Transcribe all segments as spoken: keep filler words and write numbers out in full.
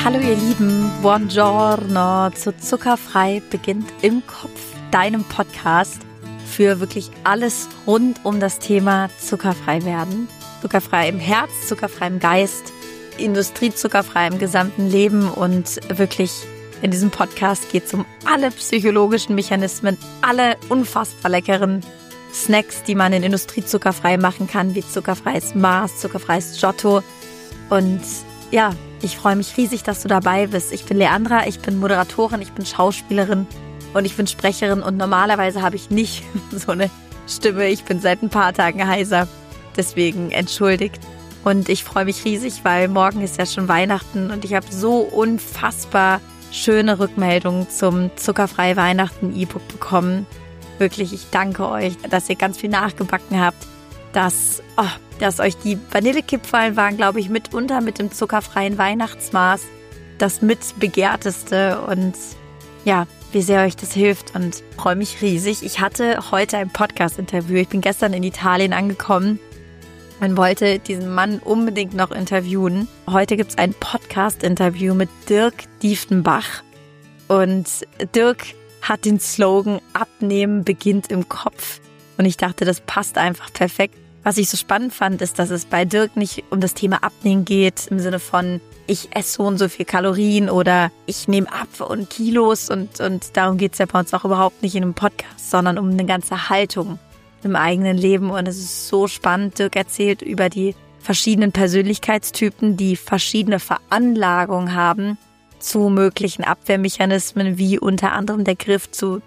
Hallo ihr Lieben, buongiorno zu Zuckerfrei beginnt im Kopf, deinem Podcast für wirklich alles rund um das Thema zuckerfrei werden. Zuckerfrei im Herz, zuckerfrei im Geist, industriezuckerfrei im gesamten Leben und wirklich in diesem Podcast geht es um alle psychologischen Mechanismen, alle unfassbar leckeren Snacks, die man in industriezuckerfrei machen kann, wie zuckerfreies Mars, zuckerfreies Giotto. Und ja, ich freue mich riesig, dass du dabei bist. Ich bin Leandra, ich bin Moderatorin, ich bin Schauspielerin und ich bin Sprecherin und normalerweise habe ich nicht so eine Stimme. Ich bin seit ein paar Tagen heiser, deswegen entschuldigt. Und ich freue mich riesig, weil morgen ist ja schon Weihnachten und ich habe so unfassbar schöne Rückmeldungen zum Zuckerfrei Weihnachten E-Book bekommen. Wirklich, ich danke euch, dass ihr ganz viel nachgebacken habt, dass, oh, dass euch die Vanillekipferln waren, glaube ich, mitunter mit dem zuckerfreien Weihnachtsmaß das mitbegehrteste und ja, wie sehr euch das hilft und freue mich riesig. Ich hatte heute ein Podcast-Interview. Ich bin gestern in Italien angekommen und wollte diesen Mann unbedingt noch interviewen. Heute gibt es ein Podcast-Interview mit Dirk Diefenbach und Dirk hat den Slogan Abnehmen beginnt im Kopf. Und ich dachte, das passt einfach perfekt. Was ich so spannend fand, ist, dass es bei Dirk nicht um das Thema Abnehmen geht, im Sinne von, ich esse so und so viel Kalorien oder ich nehme ab und Kilos und, und darum geht es ja bei uns auch überhaupt nicht in einem Podcast, sondern um eine ganze Haltung im eigenen Leben. Und es ist so spannend. Dirk erzählt über die verschiedenen Persönlichkeitstypen, die verschiedene Veranlagungen haben zu möglichen Abwehrmechanismen, wie unter anderem der Griff zu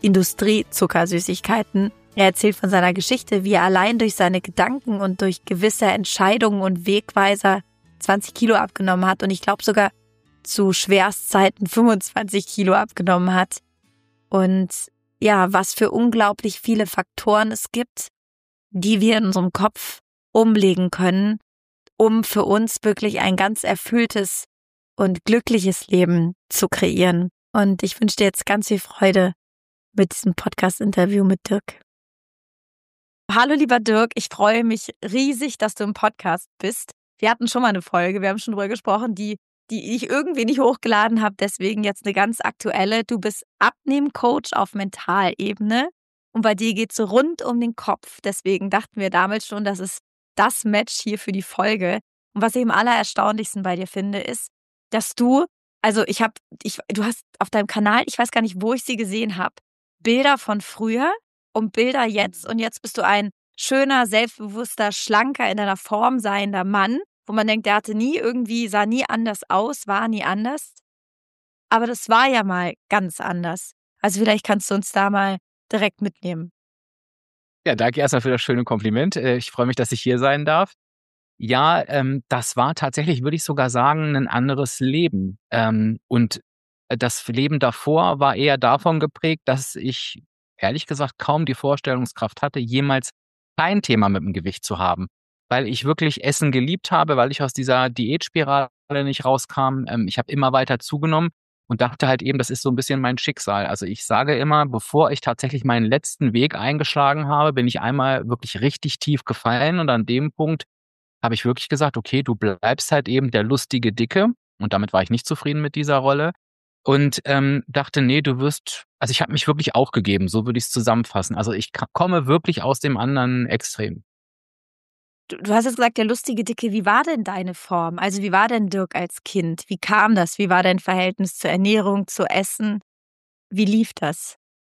Industriezuckersüßigkeiten. Er erzählt von seiner Geschichte, wie er allein durch seine Gedanken und durch gewisse Entscheidungen und Wegweiser zwanzig Kilo abgenommen hat und ich glaube sogar zu Schwerstzeiten fünfundzwanzig Kilo abgenommen hat. Und ja, was für unglaublich viele Faktoren es gibt, die wir in unserem Kopf umlegen können, um für uns wirklich ein ganz erfülltes und glückliches Leben zu kreieren. Und ich wünsche dir jetzt ganz viel Freude mit diesem Podcast-Interview mit Dirk. Hallo lieber Dirk, ich freue mich riesig, dass du im Podcast bist. Wir hatten schon mal eine Folge, wir haben schon drüber gesprochen, die, die ich irgendwie nicht hochgeladen habe, deswegen jetzt eine ganz aktuelle. Du bist Abnehmcoach auf Mentalebene und bei dir geht es so rund um den Kopf. Deswegen dachten wir damals schon, das ist das Match hier für die Folge. Und was ich am allererstaunlichsten bei dir finde, ist, dass du, also ich habe, ich, du hast auf deinem Kanal, ich weiß gar nicht, wo ich sie gesehen habe, Bilder von früher und Bilder jetzt. Und jetzt bist du ein schöner, selbstbewusster, schlanker, in deiner Form seiender Mann, wo man denkt, der hatte nie irgendwie, sah nie anders aus, war nie anders. Aber das war ja mal ganz anders. Also vielleicht kannst du uns da mal direkt mitnehmen. Ja, danke erstmal für das schöne Kompliment. Ich freue mich, dass ich hier sein darf. Ja, ähm, das war tatsächlich, würde ich sogar sagen, ein anderes Leben. Ähm, und das Leben davor war eher davon geprägt, dass ich, ehrlich gesagt, kaum die Vorstellungskraft hatte, jemals kein Thema mit dem Gewicht zu haben. Weil ich wirklich Essen geliebt habe, weil ich aus dieser Diätspirale nicht rauskam. Ähm, ich habe immer weiter zugenommen und dachte halt eben, das ist so ein bisschen mein Schicksal. Also ich sage immer, bevor ich tatsächlich meinen letzten Weg eingeschlagen habe, bin ich einmal wirklich richtig tief gefallen und an dem Punkt habe ich wirklich gesagt, okay, du bleibst halt eben der lustige Dicke. Und damit war ich nicht zufrieden mit dieser Rolle. Und ähm, dachte, nee, du wirst, also ich habe mich wirklich aufgegeben, so würde ich es zusammenfassen. Also ich k- komme wirklich aus dem anderen Extrem. Du, du hast jetzt gesagt, der lustige Dicke, wie war denn deine Form? Also wie war denn Dirk als Kind? Wie kam das? Wie war dein Verhältnis zur Ernährung, zu Essen? Wie lief das?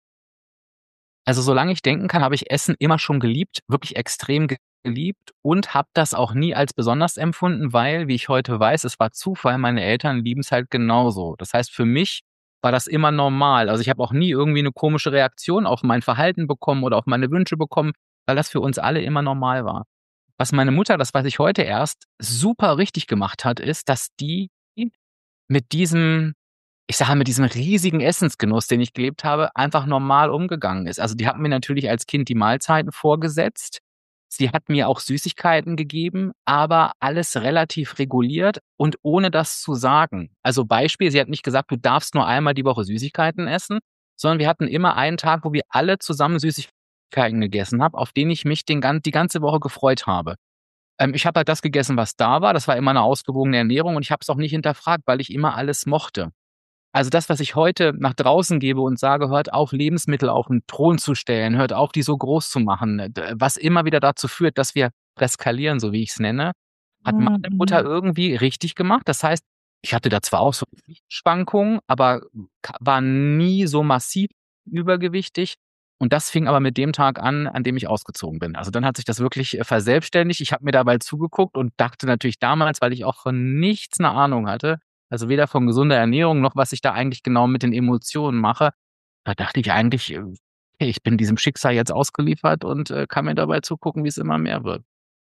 Also solange ich denken kann, habe ich Essen immer schon geliebt, wirklich extrem ge- geliebt und habe das auch nie als besonders empfunden, weil, wie ich heute weiß, es war Zufall, meine Eltern lieben es halt genauso. Das heißt, für mich war das immer normal. Also ich habe auch nie irgendwie eine komische Reaktion auf mein Verhalten bekommen oder auf meine Wünsche bekommen, weil das für uns alle immer normal war. Was meine Mutter, das weiß ich heute erst, super richtig gemacht hat, ist, dass die mit diesem, ich sage mal, mit diesem riesigen Essensgenuss, den ich gelebt habe, einfach normal umgegangen ist. Also die hat mir natürlich als Kind die Mahlzeiten vorgesetzt. Sie hat mir auch Süßigkeiten gegeben, aber alles relativ reguliert und ohne das zu sagen. Also Beispiel, sie hat nicht gesagt, du darfst nur einmal die Woche Süßigkeiten essen, sondern wir hatten immer einen Tag, wo wir alle zusammen Süßigkeiten gegessen haben, auf den ich mich den, gan- die ganze Woche gefreut habe. Ähm, ich habe halt das gegessen, was da war. Das war immer eine ausgewogene Ernährung und ich habe es auch nicht hinterfragt, weil ich immer alles mochte. Also das, was ich heute nach draußen gebe und sage: „Hört auf, Lebensmittel auf 'n Thron zu stellen, hört auf, die so groß zu machen", äh, d was immer wieder dazu führt, dass wir eskalieren, so wie ich's nenne, hat meine Mutter Mhm. irgendwie richtig gemacht. Das heißt, ich hatte da zwar auch so Gewichtsschwankungen, aber ka war nie so massiv übergewichtig und das fing aber mit dem Tag an, an dem ich ausgezogen bin. Also, dann hat sich das wirklich, äh, verselbstständigt. Ich habe mir dabei zugeguckt und dachte natürlich damals, weil ich auch von nichts 'ne Ahnung hatte, also weder von gesunder Ernährung noch was ich da eigentlich genau mit den Emotionen mache. Da dachte ich eigentlich, äh, hey, ich bin diesem Schicksal jetzt ausgeliefert und, äh, kann mir dabei zugucken, wie's immer mehr wird.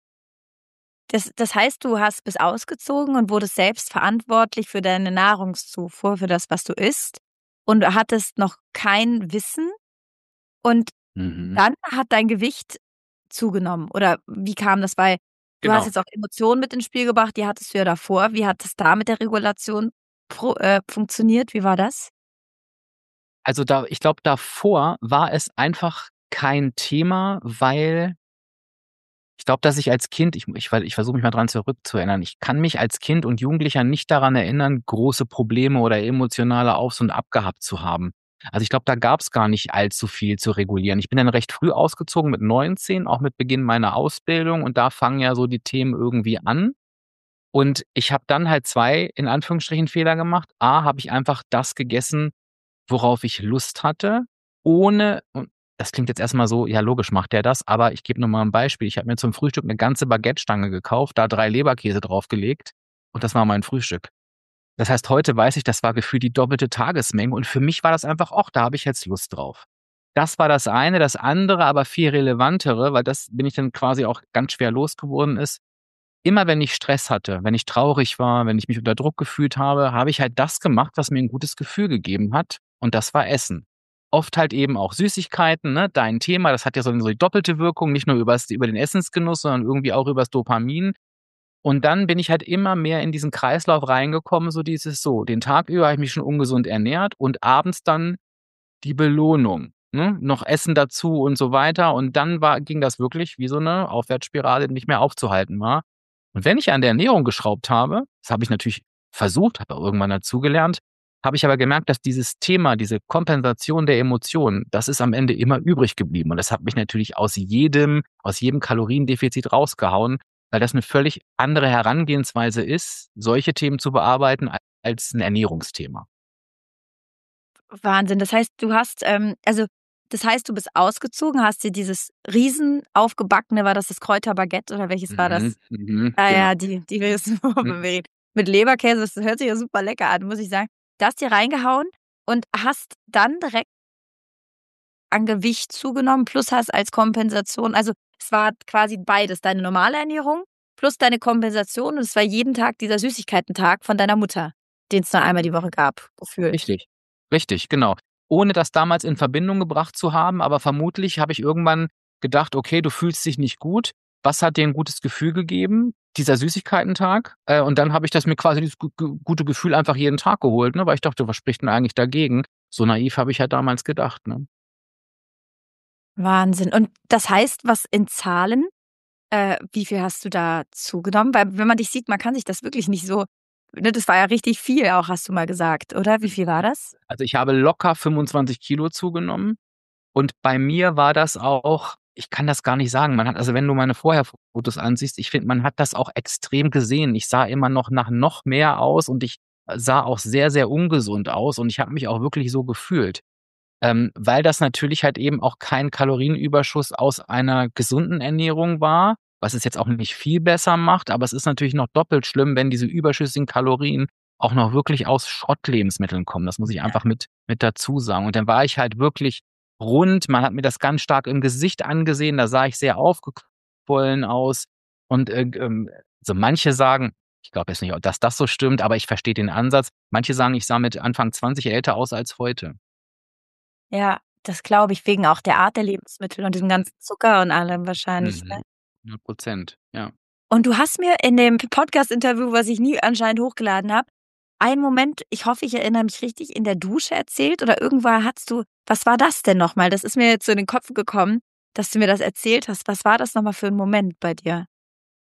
Das das heißt, du hast bist ausgezogen und wurdest selbst verantwortlich für deine Nahrungszufuhr, für das, was du isst und du hattest noch kein Wissen und Mhm. dann hat dein Gewicht zugenommen oder wie kam das? Weil du hast Genau. jetzt auch Emotionen mit ins Spiel gebracht, die hattest du ja davor. Wie hat das da mit der Regulation pro äh, funktioniert? Wie war das? Also, da ich glaube, davor war es einfach kein Thema, weil ich glaube, dass ich als Kind ich ich ver ich versuche mich mal dran zurückzuerinnern. Ich kann mich als Kind und Jugendlicher nicht daran erinnern, große Probleme oder emotionale Aufs und Ab gehabt zu haben. Also, ich glaube, da gab's gar nicht allzu viel zu regulieren. Ich bin dann recht früh ausgezogen mit neunzehn, auch mit Beginn meiner Ausbildung und da fangen ja so die Themen irgendwie an. Und ich habe dann halt zwei in Anführungsstrichen Fehler gemacht. A, habe ich einfach das gegessen, worauf ich Lust hatte, ohne und das klingt jetzt erst mal so, ja logisch macht der das, aber ich gebe nur mal 'n Beispiel. Ich habe mir zum Frühstück 'ne ganze Baguettestange gekauft, da drei Leberkäse draufgelegt und das war mein Frühstück. Das heißt, heute weiß ich, das war gefühlt die doppelte Tagesmenge und für mich war das einfach: „Och, da habe ich jetzt Lust drauf." Das war das eine. Das andere, aber viel relevantere, weil das bin ich dann quasi auch ganz schwer losgeworden ist. Immer wenn ich Stress hatte, wenn ich traurig war, wenn ich mich unter Druck gefühlt habe, habe ich halt das gemacht, was mir 'n gutes Gefühl gegeben hat und das war Essen. Oft halt eben auch Süßigkeiten, ne, dein Thema, das hat ja so 'ne so die doppelte Wirkung, nicht nur übers über den Essensgenuss, sondern irgendwie auch übers Dopamin. Und dann bin ich halt immer mehr in diesen Kreislauf reingekommen, so dieses so, den Tag über habe ich mich schon ungesund ernährt und abends dann die Belohnung, ne? Noch Essen dazu und so weiter und dann war ging das wirklich wie so 'ne Aufwärtsspirale, die nicht mehr aufzuhalten war. Und wenn ich an der Ernährung geschraubt habe, das habe ich natürlich versucht, habe auch irgendwann dazugelernt, habe ich aber gemerkt, dass dieses Thema, diese Kompensation der Emotionen, das ist am Ende immer übrig geblieben und das hat mich natürlich aus jedem aus jedem Kaloriendefizit rausgehauen, weil das 'ne völlig andere Herangehensweise ist, solche Themen zu bearbeiten a als 'n Ernährungsthema. Wahnsinn. Das heißt, du hast, ähm also, das heißt, du bist ausgezogen, hast dir dieses riesen aufgebackene war das das Kräuterbaguette oder welches war Mhm, das? mhm, Ah genau. ja, die die wir wissen, Mhm. wovon wir reden. Mit Leberkäse, das hört sich ja super lecker an, muss ich sagen. Das dir reingehauen und hast dann direkt an Gewicht zugenommen plus hast als Kompensation also, es war quasi beides, deine normale Ernährung plus deine Kompensation und es war jeden Tag dieser Süßigkeiten-Tag von deiner Mutter, den's nur einmal die Woche gab, gefühlt. Richtig, richtig, genau. Ohne das damals in Verbindung gebracht zu haben, aber vermutlich habe ich irgendwann gedacht: „Okay, du fühlst dich nicht gut. Was hat dir 'n gutes Gefühl gegeben? Dieser Süßigkeiten-Tag?" Äh, und dann habe ich das mir quasi dieses gu gu gute Gefühl einfach jeden Tag geholt, ne, weil ich dachte: „Was spricht 'n eigentlich dagegen?" So naiv habe ich halt damals gedacht, ne? Wahnsinn. Und das heißt, was in Zahlen äh, wie viel hast du da zugenommen? Weil wenn man dich sieht, man kann sich das wirklich nicht so ne, das war ja richtig viel auch, hast du mal gesagt, oder? Wie viel war das? Also, ich habe locker fünfundzwanzig Kilo zugenommen und bei mir war das auch ich kann das gar nicht sagen. Man hat also, wenn du meine Vorher-Fotos ansiehst, ich finde, man hat das auch extrem gesehen. Ich sah immer noch nach noch mehr aus und ich sah auch sehr, sehr ungesund aus und ich habe mich auch wirklich so gefühlt. Ähm, weil das natürlich halt eben auch kein Kalorienüberschuss aus einer gesunden Ernährung war, was es jetzt auch nicht viel besser macht, aber es ist natürlich noch doppelt schlimm, wenn diese überschüssigen Kalorien auch noch wirklich aus Schrottlebensmitteln kommen. Das muss ich Ja. einfach mit mit dazu sagen. Und dann war ich halt wirklich rund. Man hat mir das ganz stark im Gesicht angesehen. Da sah ich sehr aufgequollen aus und, äh, g ähm, so manche sagen ich glaube jetzt nicht, dass das so stimmt, aber ich verstehe den Ansatz. Manche sagen, ich sah mit Anfang zwanzig älter aus als heute. Ja, das glaube ich, wegen auch der Art der Lebensmittel und diesem ganzen Zucker und allem wahrscheinlich, ne? Mhm. hundert Prozent, ja. Und du hast mir in dem P Podcast-Interview, was ich nie anscheinend hochgeladen habe, einen Moment, ich hoffe, ich erinnere mich richtig, in der Dusche erzählt oder irgendwann hattest du was war das denn noch mal? Das ist mir jetzt so in den Kopf gekommen, dass du mir das erzählt hast. Was war das noch mal für 'n Moment bei dir?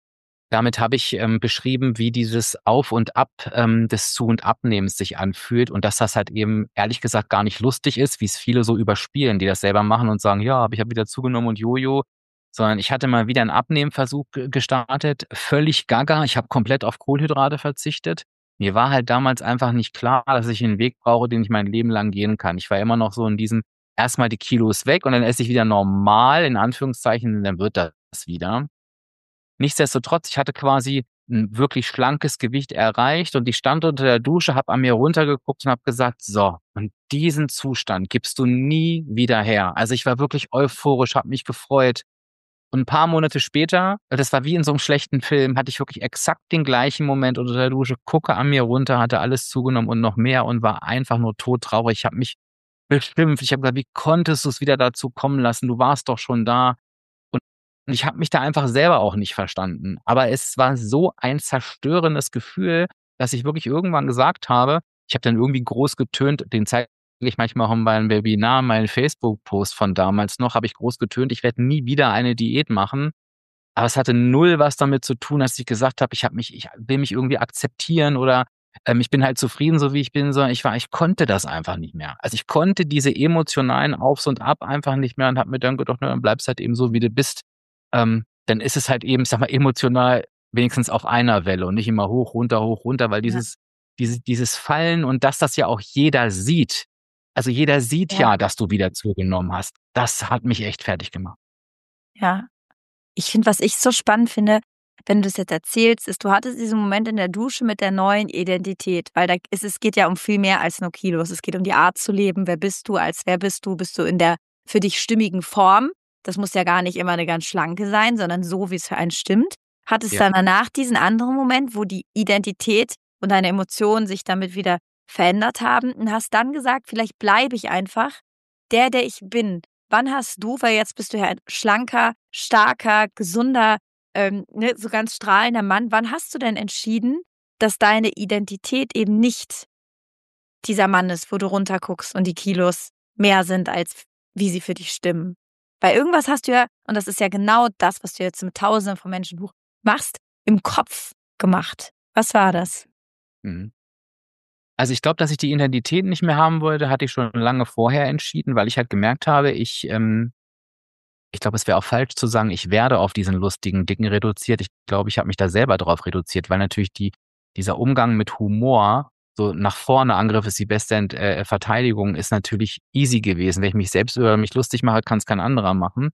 Damit habe ich ähm, beschrieben, wie dieses Auf und Ab ähm, des Zu- und Abnehmens sich anfühlt und dass das halt eben ehrlich gesagt gar nicht lustig ist, wie es viele so überspielen, die das selber machen und sagen, ja, aber ich habe wieder zugenommen und Jojo, sondern ich hatte mal wieder einen Abnehmversuch ge- gestartet, völlig gaga, ich habe komplett auf Kohlenhydrate verzichtet. Mir war halt damals einfach nicht klar, dass ich einen Weg brauche, den ich mein Leben lang gehen kann. Ich war immer noch so in diesem, erstmal die Kilos weg und dann esse ich wieder normal, in Anführungszeichen, und dann wird das wieder. Nichtsdestotrotz, ich hatte quasi ein wirklich schlankes Gewicht erreicht und ich stand unter der Dusche, habe an mir runtergeguckt und habe gesagt: „So, und diesen Zustand gibst du nie wieder her.“ Also, ich war wirklich euphorisch, habe mich gefreut. Und ein paar Monate später, das war wie in so einem schlechten Film, hatte ich wirklich exakt den gleichen Moment unter der Dusche, gucke an mir runter, hatte alles zugenommen und noch mehr und war einfach nur todtraurig. Ich habe mich beschimpft. Ich habe gesagt: „Wie konntest du es wieder dazu kommen lassen? Du warst doch schon da.“ Und und ich habe mich da einfach selber auch nicht verstanden. Aber es war so ein zerstörendes Gefühl, dass ich wirklich irgendwann gesagt habe, ich habe dann irgendwie groß getönt, den zeige ich manchmal auch in meinem Webinar, meinen Facebook-Post von damals noch, habe ich groß getönt, ich werde nie wieder eine Diät machen. Aber es hatte null was damit zu tun, dass ich gesagt habe, ich habe mich ich will mich irgendwie akzeptieren oder, ähm, ich bin halt zufrieden, so wie ich bin, sondern ich war ich konnte das einfach nicht mehr. Also, ich konnte diese emotionalen Aufs und Ab einfach nicht mehr und habe mir dann gedacht: „Na, dann bleibst halt eben so, wie du bist.“ Ähm, dann ist es halt eben, ich sage mal, emotional wenigstens auf einer Welle und nicht immer hoch, runter, hoch, runter, weil Ja, dieses diese dieses Fallen und dass das ja auch jeder sieht. Also, jeder sieht ja, ja, dass du wieder zugenommen hast. Das hat mich echt fertig gemacht. ja. Ich finde, was ich so spannend finde, wenn du es jetzt erzählst, ist, du hattest diesen Moment in der Dusche mit der neuen Identität, weil da ist es geht ja um viel mehr als nur Kilos. Es geht um die Art zu leben. Wer bist du? Als wer bist du? Bist du in der für dich stimmigen Form? Das muss ja gar nicht immer eine ganz schlanke sein, sondern so, wie es für einen stimmt. Hattest Ja. dann danach diesen anderen Moment, wo die Identität und deine Emotionen sich damit wieder verändert haben und hast dann gesagt: „Vielleicht bleibe ich einfach der, der ich bin.“ Wann hast du, weil jetzt bist du ja ein schlanker, starker, gesunder, ähm, ne, so ganz strahlender Mann. Wann hast du denn entschieden, dass deine Identität eben nicht dieser Mann ist, wo du runterguckst und die Kilos mehr sind, als wie sie für dich stimmen? Weil irgendwas hast du ja, und das ist ja genau das, was du jetzt mit Tausenden von Menschen buch machst, im Kopf gemacht. Was war das? Mhm. Also, ich glaube, dass ich die Identität nicht mehr haben wollte, hatte ich schon lange vorher entschieden, weil ich halt gemerkt habe, ich, ähm ich glaube, es wäre auch falsch zu sagen, ich werde auf diesen lustigen Dicken reduziert. Ich glaube, ich habe mich da selber drauf reduziert, weil natürlich die dieser Umgang mit Humor, so nach vorne, Angriff ist die beste Ent äh, Verteidigung, ist natürlich easy gewesen. Wenn ich mich selbst über mich lustig mache, kann's kein anderer machen.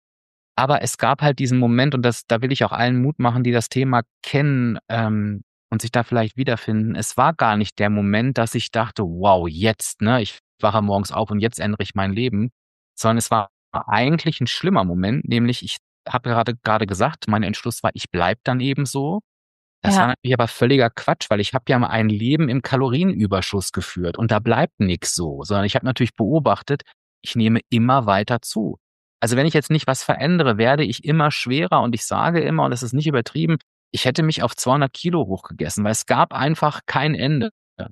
Aber es gab halt diesen Moment und das da will ich auch allen Mut machen, die das Thema kennen, ähm, und sich da vielleicht wiederfinden. Es war gar nicht der Moment, dass ich dachte: „Wow, jetzt, ne? Ich wache morgens auf und jetzt ändere ich mein Leben“, sondern es war eigentlich 'n schlimmer Moment, nämlich ich habe gerade grade gesagt, mein Entschluss war, ich bleibe dann eben so. Das Ja, war natürlich aber völliger Quatsch, weil ich habe ja mal ein Leben im Kalorienüberschuss geführt und da bleibt nix so, sondern ich habe natürlich beobachtet, ich nehme immer weiter zu. Also, wenn ich jetzt nicht was verändere, werde ich immer schwerer und ich sage immer, und das ist nicht übertrieben, ich hätte mich auf zweihundert Kilo hochgegessen, weil es gab einfach kein Ende.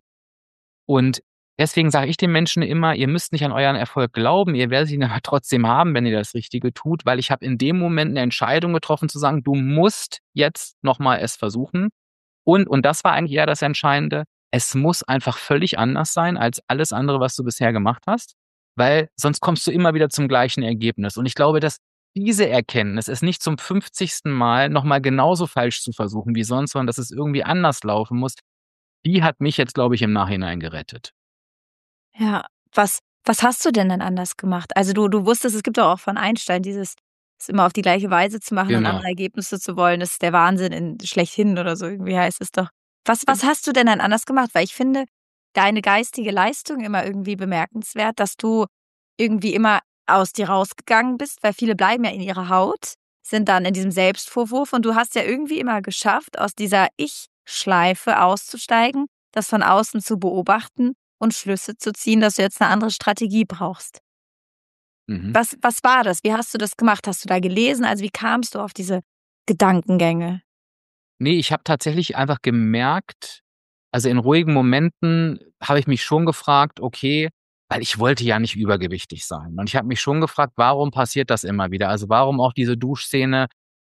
Und deswegen sage ich den Menschen immer: „Ihr müsst nicht an euren Erfolg glauben, ihr werdet ihn aber trotzdem haben, wenn ihr das Richtige tut“, weil ich habe in dem Moment 'ne Entscheidung getroffen zu sagen: „Du musst jetzt noch mal es versuchen.“ Und und das war eigentlich eher das Entscheidende, es muss einfach völlig anders sein als alles andere, was du bisher gemacht hast, weil sonst kommst du immer wieder zum gleichen Ergebnis. Und ich glaube, dass diese Erkenntnis, es nicht zum fünfzigsten Mal noch mal genauso falsch zu versuchen wie sonst, sondern dass es irgendwie anders laufen muss, die hat mich jetzt, glaube ich, im Nachhinein gerettet. ja. Was was hast du denn dann anders gemacht? Also, du du wusstest, es gibt doch auch von Einstein dieses es immer auf die gleiche Weise zu machen und Genau. andere Ergebnisse zu wollen, das ist der Wahnsinn in schlechthin oder so irgendwie heißt es doch. Was was Genau. hast du denn dann anders gemacht? Weil ich finde deine geistige Leistung immer irgendwie bemerkenswert, dass du irgendwie immer aus dir rausgegangen bist, weil viele bleiben ja in ihrer Haut, sind dann in diesem Selbstvorwurf und du hast ja irgendwie immer geschafft, aus dieser Ich-Schleife auszusteigen, das von außen zu beobachten und Schlüsse zu ziehen, dass du jetzt 'ne andere Strategie brauchst. Mhm. Was was war das? Wie hast du das gemacht? Hast du da gelesen? Also, wie kamst du auf diese Gedankengänge? Ne, ich habe tatsächlich einfach gemerkt, also, in ruhigen Momenten habe ich mich schon gefragt: „Okay“, weil ich wollte ja nicht übergewichtig sein. Und ich habe mich schon gefragt: „Warum passiert das immer wieder?“ Also, warum auch diese Duschszene?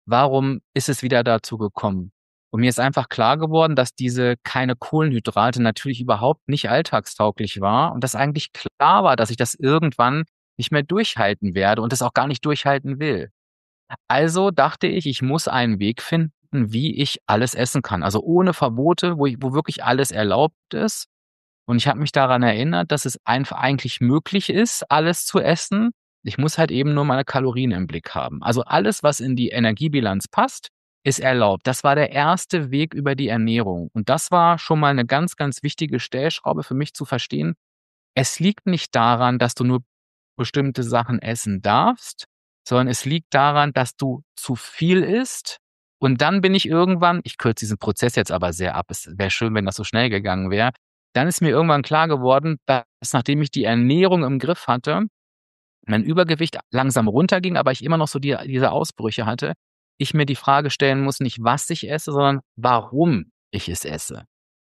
warum ist es wieder dazu gekommen? Und mir ist einfach klar geworden, dass diese keine Kohlenhydrate natürlich überhaupt nicht alltagstauglich war und dass eigentlich klar war, dass ich das irgendwann nicht mehr durchhalten werde und das auch gar nicht durchhalten will. Also dachte ich, ich muss einen Weg finden, wie ich alles essen kann. Also ohne Verbote, wo ich, wo wirklich alles erlaubt ist. Und ich habe mich daran erinnert, dass es einfach eigentlich möglich ist, alles zu essen. Ich muss halt eben nur meine Kalorien im Blick haben. Also alles, was in die Energiebilanz passt, ist erlaubt. Das war der erste Weg über die Ernährung. Und das war schon mal eine ganz, ganz wichtige Stellschraube für mich zu verstehen. Es liegt nicht daran, dass du nur bestimmte Sachen essen darfst, sondern es liegt daran, dass du zu viel isst. Und dann bin ich irgendwann, ich kürze diesen Prozess jetzt aber sehr ab, es wäre schön, wenn das so schnell gegangen wäre, dann ist mir irgendwann klar geworden, dass nachdem ich die Ernährung im Griff hatte, mein Übergewicht langsam runterging, aber ich immer noch so die, diese Ausbrüche hatte, ich mir die Frage stellen muss, nicht was ich esse, sondern warum ich es esse.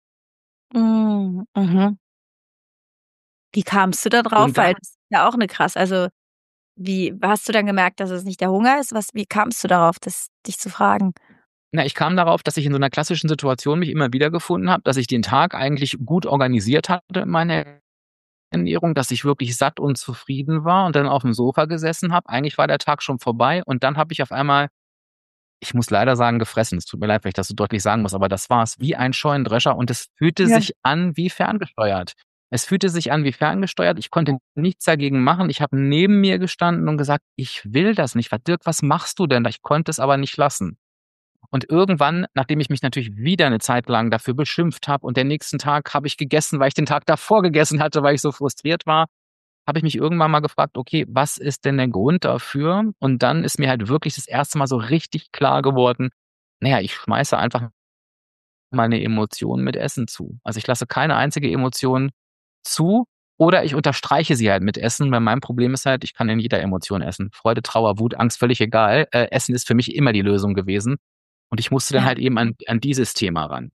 Mm, mhm. Wie kamst du da drauf? Und Weil dann das ist ja auch eine krass. Also wie hast du dann gemerkt, dass es nicht der Hunger ist? Was, wie kamst du darauf, das, dich zu fragen? Na, ich kam darauf, dass ich in so einer klassischen Situation mich immer wiedergefunden habe, dass ich den Tag eigentlich gut organisiert hatte in meiner Ernährung, dass ich wirklich satt und zufrieden war und dann auf dem Sofa gesessen habe. Eigentlich war der Tag schon vorbei und dann habe ich auf einmal, ich muss leider sagen, gefressen. Es tut mir leid, wenn ich das so deutlich sagen muss, aber das war's, wie ein Scheunendrescher und es fühlte Ja. sich an wie ferngesteuert. Es fühlte sich an wie ferngesteuert. Ich konnte nichts dagegen machen. Ich habe neben mir gestanden und gesagt: „Ich will das nicht. Was Dirk, was machst du denn da?“ Ich konnte es aber nicht lassen. Und irgendwann, nachdem ich mich natürlich wieder eine Zeit lang dafür beschimpft habe und den nächsten Tag habe ich gegessen, weil ich den Tag davor gegessen hatte, weil ich so frustriert war, habe ich mich irgendwann mal gefragt: „Okay, was ist denn der Grund dafür?“ Und dann ist mir halt wirklich das erste Mal so richtig klar geworden, na ja, ich schmeiße einfach meine Emotionen mit Essen zu. Also, ich lasse keine einzige Emotion zu oder ich unterstreiche sie halt mit Essen, weil mein Problem ist halt, ich kann in jeder Emotion essen. Freude, Trauer, Wut, Angst, völlig egal. Äh, Essen ist für mich immer die Lösung gewesen. Und ich musste dann Ja. halt eben an an dieses Thema ran.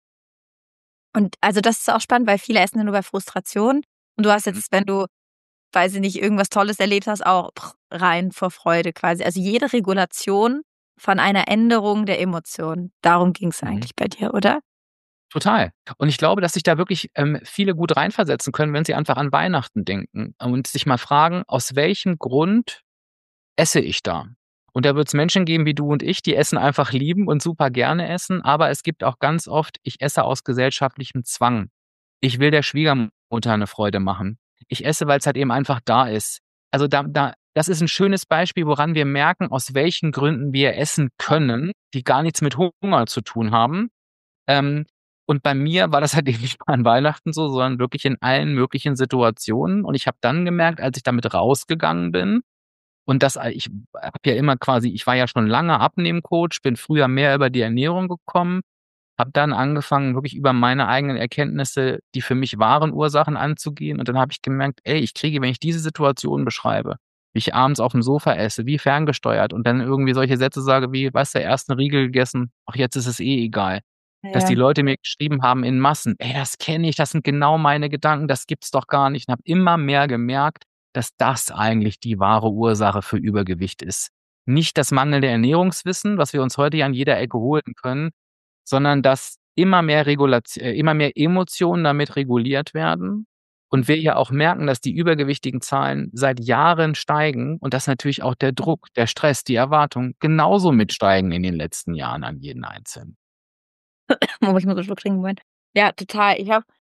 Und also das ist auch spannend, weil viele essen ja nur bei Frustration. Und du hast Mhm. jetzt, wenn du, weiß ich nicht, irgendwas Tolles erlebt hast, auch pff, rein vor Freude quasi. Also jede Regulation von einer Änderung der Emotionen. Darum ging es Mhm. eigentlich bei dir, oder? Total. Und ich glaube, dass sich da wirklich, ähm, viele gut reinversetzen können, wenn sie einfach an Weihnachten denken und sich mal fragen: „Aus welchem Grund esse ich da?“ Und da wird es Menschen geben wie du und ich, die Essen einfach lieben und super gerne essen, aber es gibt auch ganz oft: „Ich esse aus gesellschaftlichem Zwang. Ich will der Schwiegermutter eine Freude machen. Ich esse, weil es halt eben einfach da ist.“ Also, da da das ist ein schönes Beispiel, woran wir merken, aus welchen Gründen wir essen können, die gar nichts mit Hunger zu tun haben. Ähm, und bei mir war das halt eben nicht nur an Weihnachten so, sondern wirklich in allen möglichen Situationen. Und ich habe dann gemerkt, als ich damit rausgegangen bin und das äh, ich habe ja immer quasi ich war ja schon lange Abnehmcoach, bin früher mehr über die Ernährung gekommen, habe dann angefangen, wirklich über meine eigenen Erkenntnisse die für mich wahren Ursachen anzugehen. Und dann habe ich gemerkt: „Ey, ich kriege, wenn ich diese Situation beschreibe, wie ich abends aufm Sofa esse, wie ferngesteuert und dann irgendwie solche Sätze sage wie: ‚Weißt du, erst 'n Riegel gegessen, ach, jetzt ist es eh egal.‘“ Dass Ja. die Leute mir geschrieben haben in Massen: „Ey, das kenne ich, das sind genau meine Gedanken, das gibt's doch gar nicht.“ Und habe immer mehr gemerkt, dass das eigentlich die wahre Ursache für Übergewicht ist. Nicht das mangelnde Ernährungswissen, was wir uns heute ja an jeder Ecke holen können, sondern dass immer mehr Regulat äh, immer mehr Emotionen damit reguliert werden und wir ja auch merken, dass die übergewichtigen Zahlen seit Jahren steigen und dass natürlich auch der Druck, der Stress, die Erwartungen genauso mitsteigen in den letzten Jahren an jeden Einzelnen. Oh, ich muss einen Schluck trinken, Moment. Ja, total. Ich habe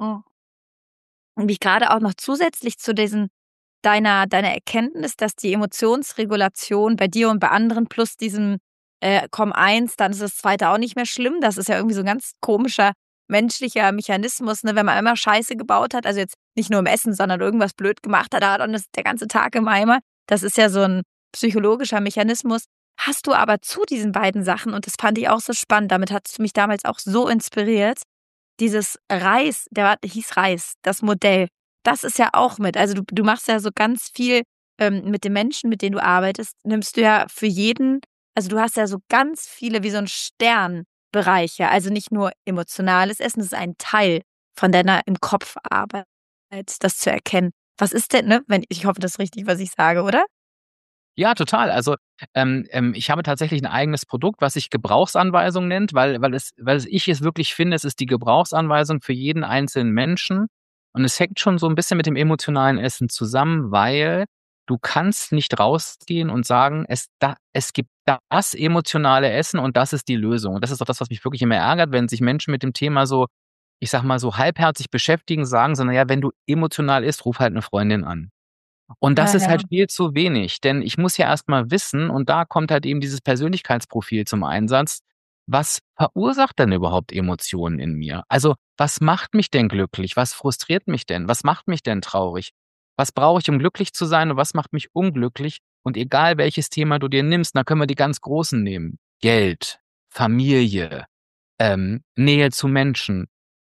mich gerade auch noch zusätzlich zu diesen deiner deiner Erkenntnis, dass die Emotionsregulation bei dir und bei anderen plus diesem, äh, komm eins, dann ist das zweite auch nicht mehr schlimm. Das ist ja irgendwie so 'n ganz komischer menschlicher Mechanismus, ne? Wenn man einmal Scheiße gebaut hat, also jetzt nicht nur im Essen, sondern irgendwas blöd gemacht hat, ah, dann ist der ganze Tag im Eimer. Das ist ja so 'n psychologischer Mechanismus. Hast du aber zu diesen beiden Sachen, und das fand ich auch so spannend, damit hattest du mich damals auch so inspiriert, dieses Reis, der war hieß Reis, das Modell. Das ist ja auch mit. Also, du du machst ja so ganz viel, ähm, mit den Menschen, mit denen du arbeitest, nimmst du ja für jeden, also, du hast ja so ganz viele wie so 'n Sternbereiche. Also, nicht nur emotionales Essen, das ist ein Teil von deiner im Kopf Arbeit, das zu erkennen. Was ist denn, ne, wenn ich hoffe, das ist richtig, was ich sage, oder? Ja, total. Also, ähm, ähm, ich habe tatsächlich ein eigenes Produkt, was sich Gebrauchsanweisung nennt, weil weil es weil es ich es wirklich finde, es ist die Gebrauchsanweisung für jeden einzelnen Menschen. Und es hängt schon so ein bisschen mit dem emotionalen Essen zusammen, weil du kannst nicht rausgehen und sagen: „Es da es gibt das emotionale Essen und das ist die Lösung.“ Und das ist auch das, was mich wirklich immer ärgert, wenn sich Menschen mit dem Thema so, ich sage mal, so halbherzig beschäftigen, sagen so: „Na ja, wenn du emotional isst, ruf halt eine Freundin an.“ Und das Ja, ist ja. halt viel zu wenig, denn ich muss ja erst mal wissen, und da kommt halt eben dieses Persönlichkeitsprofil zum Einsatz: Was verursacht denn überhaupt Emotionen in mir? Also, was macht mich denn glücklich? Was frustriert mich denn? Was macht mich denn traurig? Was brauche ich, um glücklich zu sein, und was macht mich unglücklich? Und egal welches Thema du dir nimmst, da können wir die ganz großen nehmen: Geld, Familie, ähm, Nähe zu Menschen.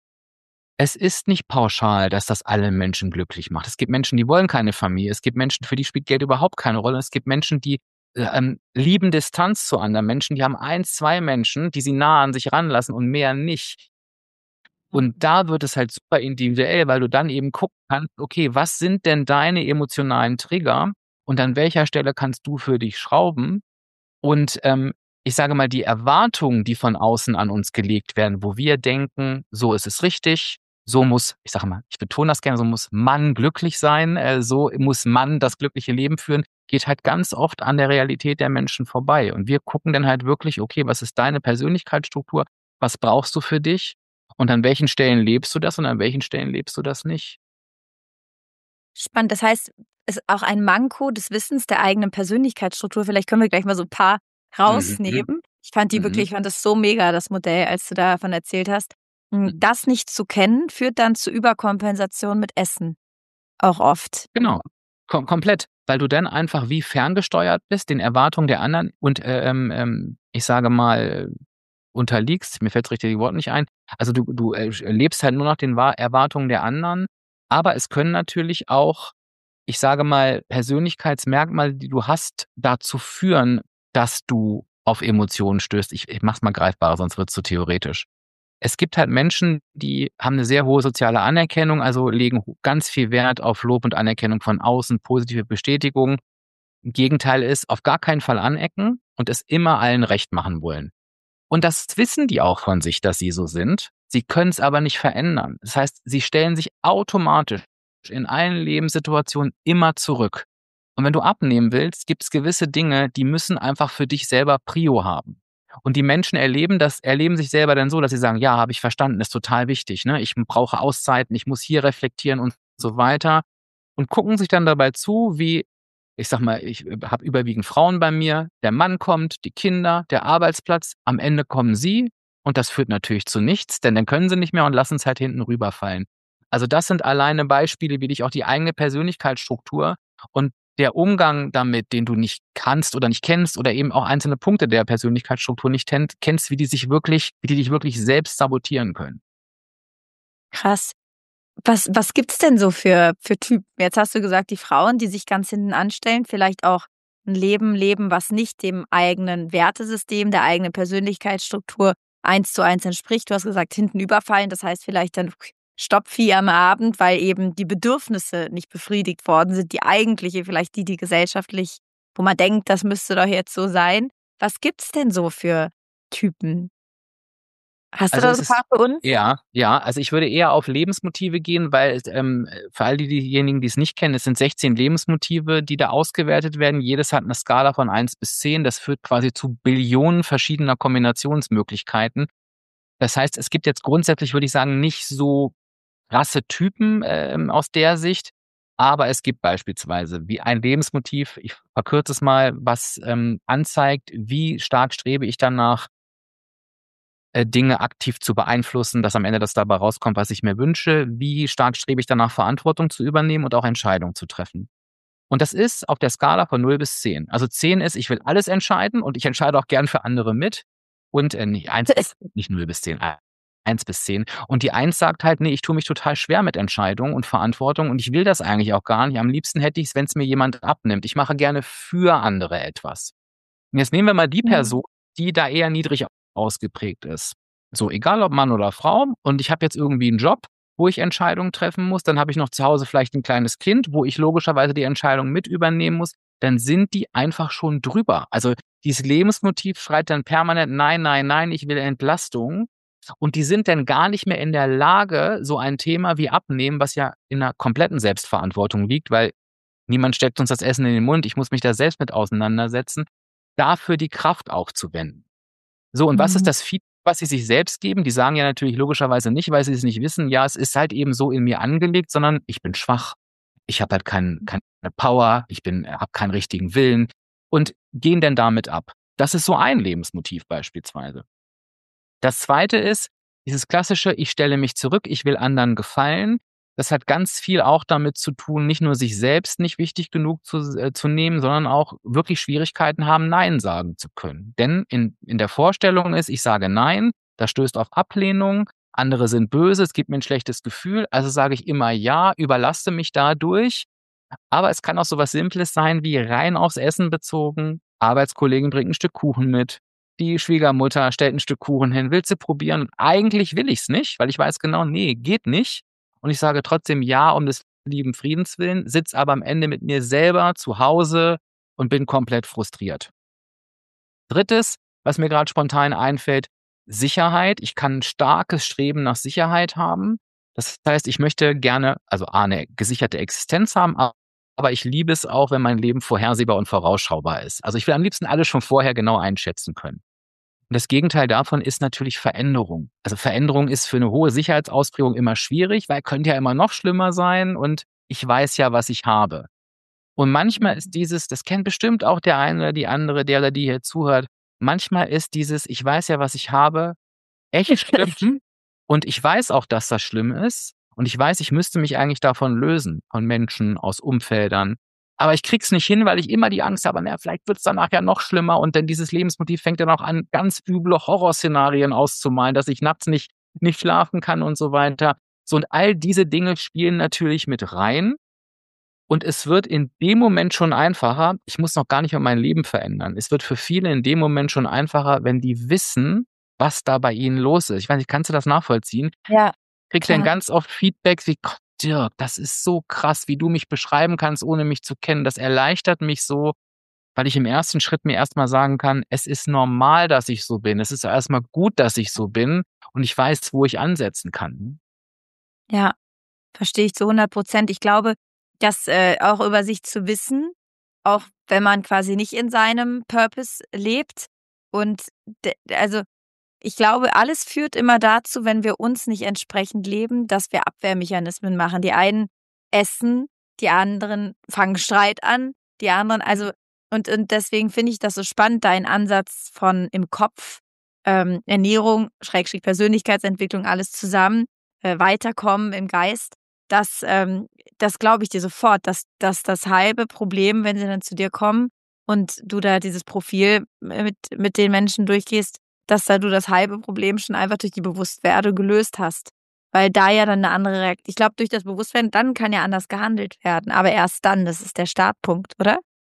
Es ist nicht pauschal, dass das alle Menschen glücklich macht. Es gibt Menschen, die wollen keine Familie. Es gibt Menschen, für die spielt Geld überhaupt keine Rolle. Es gibt Menschen, die, äh, ähm, lieben Distanz zu anderen Menschen. Die haben eins, zwei Menschen, die sie nah an sich ranlassen und mehr nicht. Und da wird es halt super individuell, weil du dann eben gucken kannst: Okay, was sind denn deine emotionalen Trigger und an welcher Stelle kannst du für dich schrauben? Und, ähm, ich sage mal, die Erwartungen, die von außen an uns gelegt werden, wo wir denken: „So ist es richtig, so muss“, ich sage mal, ich betone das gerne, „so muss man glücklich sein, äh, so muss man das glückliche Leben führen“, geht halt ganz oft an der Realität der Menschen vorbei. Und wir gucken dann halt wirklich: Okay, was ist deine Persönlichkeitsstruktur? Was brauchst du für dich? Und an welchen Stellen lebst du das und an welchen Stellen lebst du das nicht? Spannend. Das heißt, es ist auch ein Manko des Wissens der eigenen Persönlichkeitsstruktur. Vielleicht können wir gleich mal so ein paar Mhm. rausnehmen. Ich fand die wirklich Mhm. ich fand das so mega, das Modell, als du davon erzählt hast. Hm, Mhm. das nicht zu kennen, führt dann zu Überkompensation mit Essen, auch oft. Genau, kom komplett, weil du dann einfach wie ferngesteuert bist den Erwartungen der anderen und, äh, ähm, ähm, ich sage mal, unterliegst. Mir fällt das richtige Wort nicht ein. Also, du du, äh, sch lebst halt nur nach den Wa Erwartungen der anderen, aber es können natürlich auch, ich sage mal, Persönlichkeitsmerkmale, die du hast, dazu führen, dass du auf Emotionen stößt. Ich ich mache es mal greifbarer, sonst wird's zu theoretisch. Es gibt halt Menschen, die haben 'ne sehr hohe soziale Anerkennung, also legen ho ganz viel Wert auf Lob und Anerkennung von außen, positive Bestätigung. Gegenteil ist, auf gar keinen Fall anecken und es immer allen recht machen wollen. Und das wissen die auch von sich, dass sie so sind. Sie können's aber nicht verändern. Das heißt, sie stellen sich automatisch in allen Lebenssituationen immer zurück. Und wenn du abnehmen willst, gibt's gewisse Dinge, die müssen einfach für dich selber Prio haben. Und die Menschen erleben das erleben sich selber dann so, dass sie sagen: „Ja, habe ich verstanden, ist total wichtig, ne? Ich brauche Auszeiten, ich muss hier reflektieren“ und so weiter. Und gucken sich dann dabei zu, wie, ich sage mal, ich habe überwiegend Frauen bei mir, der Mann kommt, die Kinder, der Arbeitsplatz, am Ende kommen sie und das führt natürlich zu nichts, denn dann können sie nicht mehr und lassen's halt hinten rüberfallen. Also, das sind alleine Beispiele, wie dich auch die eigene Persönlichkeitsstruktur und der Umgang damit, den du nicht kannst oder nicht kennst oder eben auch einzelne Punkte der Persönlichkeitsstruktur nicht kennt kennst, wie die sich wirklich wie die dich wirklich selbst sabotieren können. Krass. Was was gibt's denn so für für Typen? Jetzt hast du gesagt, die Frauen, die sich ganz hinten anstellen, vielleicht auch ein Leben leben, was nicht dem eigenen Wertesystem, der eigenen Persönlichkeitsstruktur eins zu eins entspricht. Du hast gesagt, hinten überfallen, das heißt vielleicht dann Stopfi am Abend, weil eben die Bedürfnisse nicht befriedigt worden sind, die eigentliche, vielleicht die, die gesellschaftlich, wo man denkt, das müsste doch jetzt so sein. Was gibt's denn so für Typen? Hast du Also, da so es ein paar ist für uns? ja, ja, also, ich würde eher auf Lebensmotive gehen, weil es, ähm, für all die diejenigen, die es nicht kennen, es sind sechzehn Lebensmotive, die da ausgewertet werden. Jedes hat 'ne Skala von eins bis zehn. Das führt quasi zu Billionen verschiedener Kombinationsmöglichkeiten. Das heißt, es gibt jetzt grundsätzlich, würde ich sagen, nicht so krasse Typen, ähm, aus der Sicht, aber es gibt beispielsweise wie ein Lebensmotiv, ich verkürze es mal, was, ähm, anzeigt, wie stark strebe ich danach, äh, Dinge aktiv zu beeinflussen, dass am Ende das dabei rauskommt, was ich mir wünsche. Wie stark strebe ich danach, Verantwortung zu übernehmen und auch Entscheidungen zu treffen? Und das ist auf der Skala von null bis zehn. Also zehn ist, ich will alles entscheiden und ich entscheide auch gern für andere mit. Und, äh, ne, eins bis nicht null bis zehn, äh, eins bis zehn. Und die eins sagt halt: „Ne, ich tue mich total schwer mit Entscheidung und Verantwortung und ich will das eigentlich auch gar nicht. Am liebsten hätte ich's, wenn's mir jemand abnimmt. Ich mache gerne für andere etwas.“ Und jetzt nehmen wir mal die Mhm. Person, die da eher niedrig ausgeprägt ist. So, egal ob Mann oder Frau, und ich habe jetzt irgendwie 'n Job, wo ich Entscheidungen treffen muss. Dann habe ich noch zu Hause vielleicht 'n kleines Kind, wo ich logischerweise die Entscheidung mit übernehmen muss. dann sind die einfach schon drüber. Also dieses Lebensmotiv schreit dann permanent, nein, nein, nein, ich will Entlastung. Und die sind dann gar nicht mehr in der Lage, so ein Thema wie Abnehmen, was ja in einer kompletten Selbstverantwortung liegt, weil niemand steckt uns das Essen in den Mund, ich muss mich da selbst mit auseinandersetzen, dafür die Kraft aufzuwenden. So, und was ist Mhm. das Feedback, was sie sich selbst geben? Die sagen ja natürlich logischerweise nicht, weil sie es nicht wissen, ja, es ist halt eben so in mir angelegt, sondern ich bin schwach, ich habe halt kein, keine Power, ich bin, habe keinen richtigen Willen und gehen denn damit ab. Das ist so ein Lebensmotiv beispielsweise. Das zweite ist dieses klassische, ich stelle mich zurück, ich will anderen gefallen. Das hat ganz viel auch damit zu tun, nicht nur sich selbst nicht wichtig genug zu, äh, zu nehmen, sondern auch wirklich Schwierigkeiten haben, Nein sagen zu können. Denn in, in der Vorstellung ist, ich sage Nein, das stößt auf Ablehnung, andere sind böse, es gibt mir ein schlechtes Gefühl, also sage ich immer Ja, überlaste mich dadurch. Aber es kann auch so was Simples sein wie rein aufs Essen bezogen. Arbeitskollegin bringt ein Stück Kuchen mit. Die Schwiegermutter stellt ein Stück Kuchen hin. Willst du probieren? Und eigentlich will ich's nicht, weil ich weiß genau, nee, geht nicht. Und ich sage trotzdem ja um des lieben Friedens willen, sitz aber am Ende mit mir selber zu Hause und bin komplett frustriert. Drittes, was mir gerade spontan einfällt, Sicherheit. Ich kann ein starkes Streben nach Sicherheit haben. Das heißt, ich möchte gerne, also A, 'ne gesicherte Existenz haben, a aber ich liebe es auch, wenn mein Leben vorhersehbar und vorausschaubar ist. Also, ich will am liebsten alles schon vorher genau einschätzen können. Und das Gegenteil davon ist natürlich Veränderung. Also, Veränderung ist für eine hohe Sicherheitsausprägung immer schwierig, weil könnte ja immer noch schlimmer sein und ich weiß ja, was ich habe. Und manchmal ist dieses, das kennt bestimmt auch der eine oder die andere, der oder die hier zuhört, manchmal ist dieses: „Ich weiß ja, was ich habe“, echt schlimm und ich weiß auch, dass das schlimm ist und ich weiß, ich müsste mich eigentlich davon lösen, von Menschen, aus Umfeldern. Aber ich kriege es nicht hin, weil ich immer die Angst habe, na ja, vielleicht wird's danach ja noch schlimmer und dann dieses Lebensmotiv fängt dann auch an, ganz üble Horrorszenarien auszumalen, dass ich nachts nicht nicht schlafen kann und so weiter. So, und all diese Dinge spielen natürlich mit rein und es wird in dem Moment schon einfacher. Ich muss noch gar nicht mal mein Leben verändern. Es wird für viele in dem Moment schon einfacher, wenn die wissen, was da bei ihnen los ist. Ich weiß nicht, kannst du das nachvollziehen? Ja, Kriege dann klar. ganz oft Feedbacks wie: „Gott, Dirk, das ist so krass, wie du mich beschreiben kannst, ohne mich zu kennen. Das erleichtert mich so, weil ich im ersten Schritt mir erst mal sagen kann, es ist normal, dass ich so bin. Es ist erst mal gut, dass ich so bin und ich weiß, wo ich ansetzen kann.“ Ja, verstehe ich zu hundert Prozent. Ich glaube, dass, äh, auch über sich zu wissen, auch wenn man quasi nicht in seinem Purpose lebt und d also, ich glaube, alles führt immer dazu, wenn wir uns nicht entsprechend leben, dass wir Abwehrmechanismen machen. Die einen essen, die anderen fangen Streit an, die anderen also und und deswegen finde ich das so spannend, dein Ansatz von im Kopf, ähm, Ernährung, Schrägstrich Persönlichkeitsentwicklung, alles zusammen, äh, weiterkommen im Geist. Das, ähm das glaube ich dir sofort, dass dass das halbe Problem, wenn sie dann zu dir kommen und du da dieses Profil mit mit den Menschen durchgehst, dass da du das halbe Problem schon einfach durch die Bewusstwerdung gelöst hast. Weil da ja dann 'ne andere Reakt ich glaube, durch das Bewusstwerden, dann kann ja anders gehandelt werden, aber erst dann, das ist der Startpunkt, oder?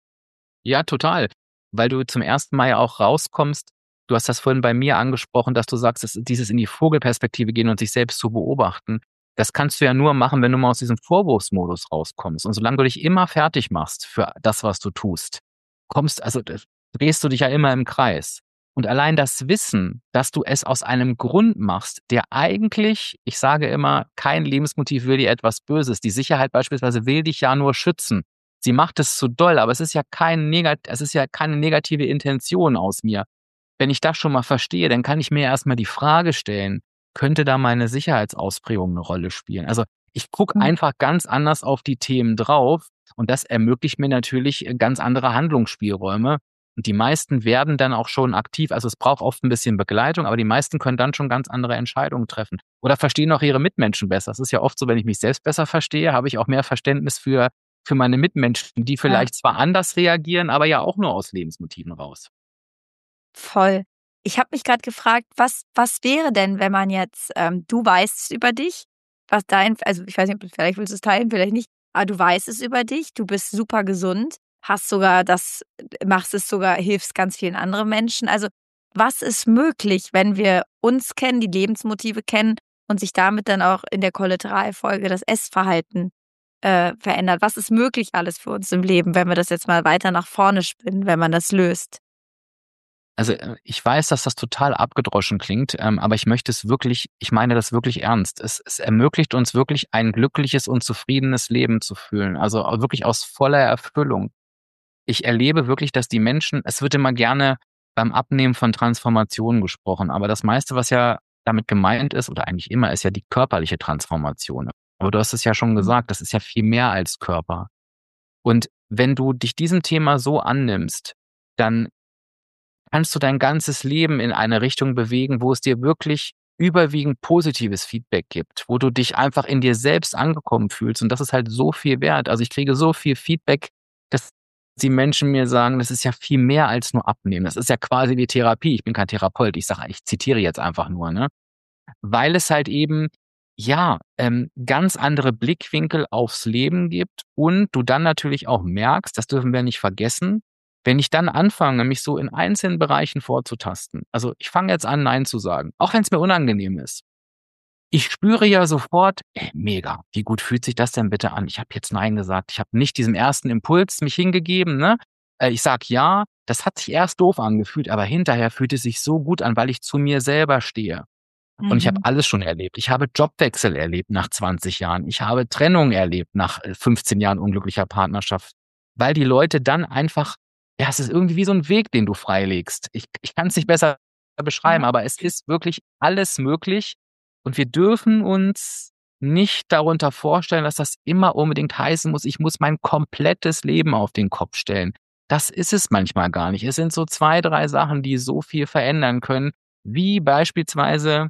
Ja, total, weil du zum ersten Mal ja auch rauskommst. Du hast das vorhin bei mir angesprochen, dass du sagst, dass dieses in die Vogelperspektive gehen und sich selbst zu beobachten. Das kannst du ja nur machen, wenn du mal aus diesem Vorwurfsmodus rauskommst. Und solange du dich immer fertig machst für das, was du tust, kommst also, d drehst du dich ja immer im Kreis. Und allein das Wissen, dass du es aus einem Grund machst, der eigentlich, ich sage immer, kein Lebensmotiv will dir etwas Böses. Die Sicherheit beispielsweise will dich ja nur schützen. Sie macht es zu doll, aber es ist ja kein negat es ist ja keine negative Intention aus mir. Wenn ich das schon mal verstehe, dann kann ich mir erst mal die Frage stellen: „Könnte da meine Sicherheitsausprägung 'ne Rolle spielen?“ Also, ich gucke Mhm. einfach ganz anders auf die Themen drauf und das ermöglicht mir natürlich, äh, ganz andere Handlungsspielräume. Und die meisten werden dann auch schon aktiv. Also, es braucht oft 'n bisschen Begleitung, aber die meisten können dann schon ganz andere Entscheidungen treffen oder verstehen auch ihre Mitmenschen besser. Es ist ja oft so, wenn ich mich selbst besser verstehe, habe ich auch mehr Verständnis für für meine Mitmenschen, die Ja, vielleicht zwar anders reagieren, aber ja auch nur aus Lebensmotiven raus. voll. Ich habe mich grad gefragt, was was wäre denn, wenn man jetzt ähm, du weißt es über dich, was dein also, ich weiß nicht, ob du vielleicht willst du's teilen, vielleicht nicht, aber du weißt es über dich, du bist super gesund, hast sogar das machst es sogar hilfst ganz vielen anderen Menschen. Also, was ist möglich, wenn wir uns kennen, die Lebensmotive kennen und sich damit dann auch in der Kollateralfolge das Essverhalten äh, verändert? Was ist möglich alles für uns im Leben, wenn wir das jetzt mal weiter nach vorne spinnen, wenn man das löst? Also, äh, ich weiß, dass das total abgedroschen klingt, ähm, aber ich möchte es wirklich ich meine das wirklich ernst. Es es ermöglicht uns wirklich ein glückliches und zufriedenes Leben zu fühlen, also au wirklich aus voller Erfüllung. Ich erlebe wirklich, dass die Menschen es wird immer gerne beim Abnehmen von Transformationen gesprochen, aber das meiste, was ja damit gemeint ist oder eigentlich immer, ist ja die körperliche Transformation. Aber du hast es ja schon Mhm. gesagt, das ist ja viel mehr als Körper. Und wenn du dich diesem Thema so annimmst, dann kannst du dein ganzes Leben in eine Richtung bewegen, wo es dir wirklich überwiegend positives Feedback gibt, wo du dich einfach in dir selbst angekommen fühlst und das ist halt so viel wert. Also, ich kriege so viel Feedback, dass die Menschen mir sagen, das ist ja viel mehr als nur Abnehmen. Das ist ja quasi wie Therapie. Ich bin kein Therapeut. Ich sage ich zitiere jetzt einfach nur, ne? Weil es halt eben, ja, ähm, ganz andere Blickwinkel aufs Leben gibt und du dann natürlich auch merkst, das dürfen wir nicht vergessen, wenn ich dann anfange, mich so in einzelnen Bereichen vorzutasten. Also, ich fange jetzt an, nein zu sagen, auch wenn's mir unangenehm ist. Ich spüre ja sofort: „Ey, mega, wie gut fühlt sich das denn bitte an? Ich habe jetzt nein gesagt. Ich habe nicht diesem ersten Impuls mich hingegeben, ne? Äh, ich sage ja. Das hat sich erst doof angefühlt, aber hinterher fühlt es sich so gut an, weil ich zu mir selber stehe.“ Und ich habe Mhm. alles schon erlebt. Ich habe Jobwechsel erlebt nach zwanzig Jahren. Ich habe Trennung erlebt nach, äh, fünfzehn Jahren unglücklicher Partnerschaft, weil die Leute dann einfach ja, es ist irgendwie wie so 'n Weg, den du freilegst. Ich ich kann's nicht besser beschreiben, Ja. aber es ist wirklich alles möglich und wir dürfen uns nicht darunter vorstellen, dass das immer unbedingt heißen muss, ich muss mein komplettes Leben auf den Kopf stellen. Das ist es manchmal gar nicht. Es sind so zwei, drei Sachen, die so viel verändern können, wie beispielsweise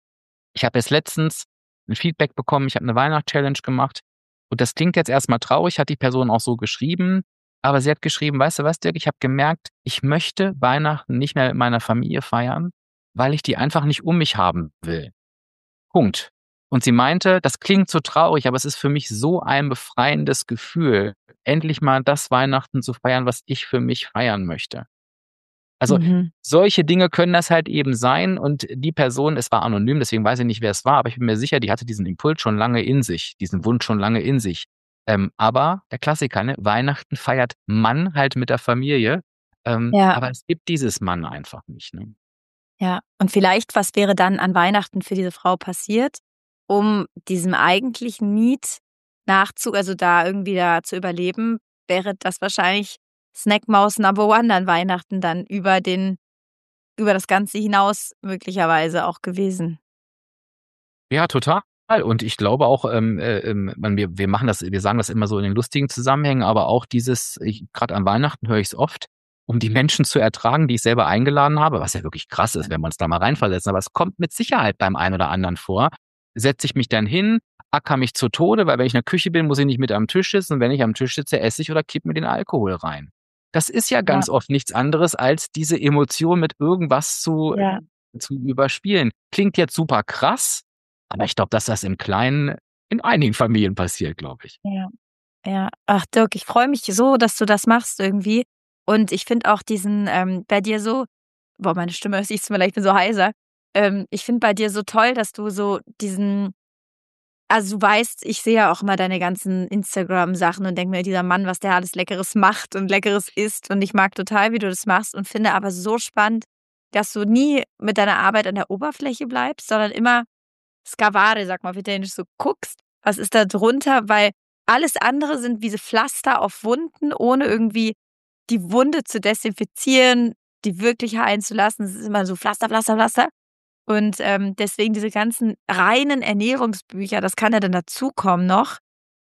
ich habe erst letztens 'n Feedback bekommen. Ich habe 'ne Weihnachts-Challenge gemacht und das klingt jetzt erst mal traurig, hat die Person auch so geschrieben, aber sie hat geschrieben: „Weißt du was, Dirk, ich habe gemerkt, ich möchte Weihnachten nicht mehr mit meiner Familie feiern, weil ich die einfach nicht um mich haben will. Punkt.“ Und sie meinte: „Das klingt so traurig, aber es ist für mich so ein befreiendes Gefühl, endlich mal das Weihnachten zu feiern, was ich für mich feiern möchte.“ Also, Mhm. solche Dinge können das halt eben sein und die Person es war anonym, deswegen weiß ich nicht, wer es war, aber ich bin mir sicher, die hatte diesen Impuls schon lange in sich, diesen Wunsch schon lange in sich. Ähm, aber der Klassiker, ne, Weihnachten feiert man halt mit der Familie, ähm, Ja. aber es gibt dieses Man einfach nicht, ne? Ja, und vielleicht, was wäre dann an Weihnachten für diese Frau passiert, um diesem eigentlichen Need nachzu also, da irgendwie da zu überleben, wäre das wahrscheinlich Snackmaus Number One an Weihnachten dann über den über das Ganze hinaus möglicherweise auch gewesen. Ja, total. Und ich glaube auch, ähm, äh, ähm, man wir wir machen das wir sagen das immer so in den lustigen Zusammenhängen, aber auch dieses ich grad an Weihnachten höre ich's oft, um die Menschen zu ertragen, die ich selber eingeladen habe, was ja wirklich krass ist, wenn wir uns da mal reinversetzen, aber es kommt mit Sicherheit beim einen oder anderen vor. Setze ich mich dann hin, ackere mich zu Tode, weil wenn ich in der Küche bin, muss ich nicht mit am Tisch sitzen und wenn ich am Tisch sitze, esse ich oder kippe mir den Alkohol rein. Das ist ja Ja. ganz oft nichts anderes, als diese Emotion mit irgendwas zu Ja. zu überspielen. Klingt jetzt super krass, aber ich glaube, dass das im Kleinen in einigen Familien passiert, glaube ich. Ja, ja. Ach Dirk, ich freue mich so, dass du das machst irgendwie und ich finde auch diesen, ähm, bei dir so boah, meine Stimme, siehst du vielleicht, ich bin so heiser. Ähm, ich finde bei dir so toll, dass du so diesen also, du weißt, ich sehe ja auch immer deine ganzen Instagram-Sachen und denke mir: „Dieser Mann, was der alles Leckeres macht und Leckeres isst.“ Und ich mag total, wie du das machst und finde aber so spannend, dass du nie mit deiner Arbeit an der Oberfläche bleibst, sondern immer scavare, sagt man auf Italienisch, so guckst, was ist da drunter, weil alles andere sind wie so Pflaster auf Wunden, ohne irgendwie die Wunde zu desinfizieren, die wirklich heilen zu lassen. Es ist immer so Pflaster, Pflaster, Pflaster. Und, ähm, deswegen diese ganzen reinen Ernährungsbücher, das kann ja dann dazukommen noch.